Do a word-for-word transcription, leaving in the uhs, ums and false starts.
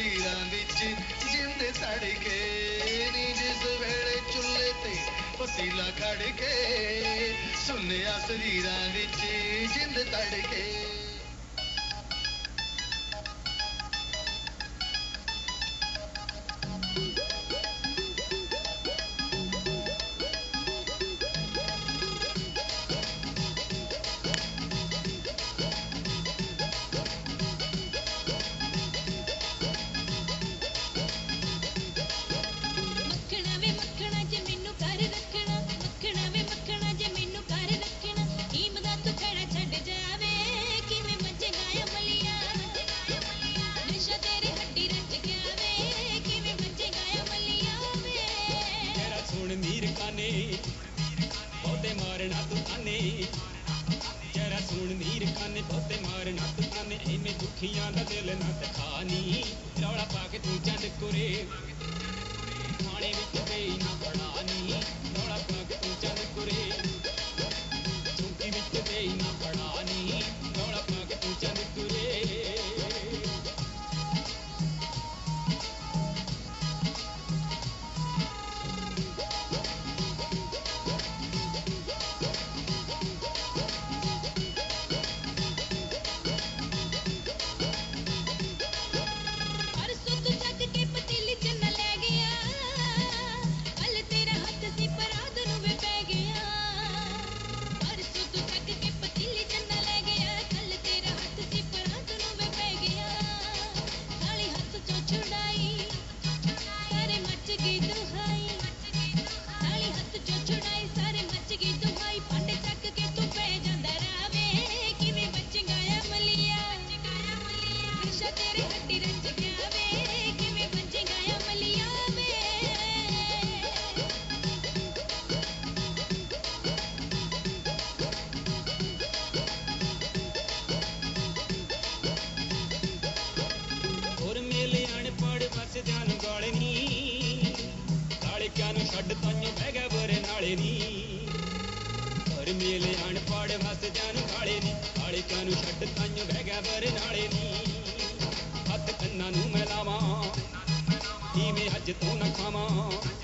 ਸਰੀਰਾਂ ਵਿੱਚ ਜਿੰਦ ਤੜਕੇ ਨੀ ਜਿਸ ਵੇਲੇ ਚੁੱਲ੍ਹੇ ਤੇ ਪਤੀਲਾ ਖੜ ਕੇ ਸੁਣਿਆ ਸਰੀਰਾਂ ਵਿੱਚ ਜਿੰਦ ਤੜਕੇ। बहुते मारना तू ताने जरा सुन मीर खाने बहुते मारना तू ताने इमें दुखियां दा दिल ना ते खानी रौला पा के तू चंद कुरे खाने विच बेई ना पड़ानी रौला पा के तू चंद कुरे चौकी विच बेई ना पड़ानी रौला पा के तू चंद कुरे। ਛੱਡ ਤਾਈਓ ਬਹਿ ਗਿਆ ਬਰੇ ਨਾਲੇ ਨੀ ਪਰ ਮੇਲੇ ਅਣਪੜ ਵਸ ਜਾਨ ਵਾਲੇ ਨੀ ਵਾਲੇ ਕਾਨੂੰ ਛੱਡ ਤਾਈਓ ਬਹਿ ਗਿਆ ਬਰੇ ਨਾਲੇ ਨੀ ਹੱਥ ਕੰਨਾਂ ਨੂੰ ਮੈਂ ਲਾਵਾਂ ਇਵੇਂ ਅੱਜ ਤੂੰ ਨਾ ਖਾਵਾਂ